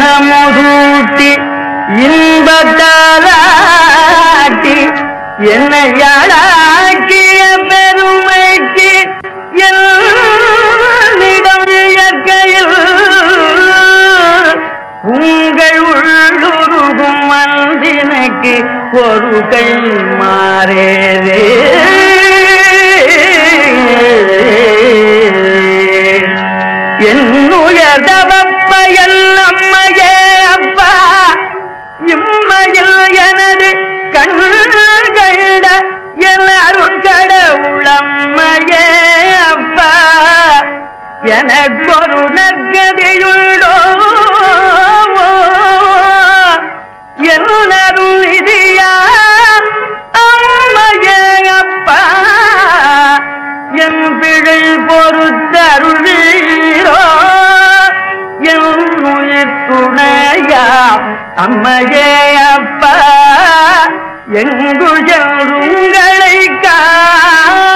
இன்னமுதூட்டி இன்பத்தாலாட்டி என்னையாளாக்கிய பெருமைக்கு என்னிடம் இயற்கையில் உங்கள் உள்ளுருகும் மந்தினுக்கு ஒரு கை மாறேரே என்னுயர்தவப்பயல் அம்மையே அப்பா இம்மையில் எனது கண்கண்ட எல்லாரும் கடவுளம்மையே அப்பா எனக்கொரு நற்கதியுள்ளோ என்னரும் இதியா அம்மையே அப்பா என் பிழை பொறுத்தருளீரோ என் உயிர் துணையா அம்மையே அப்பா எங்குஜருங்களை கா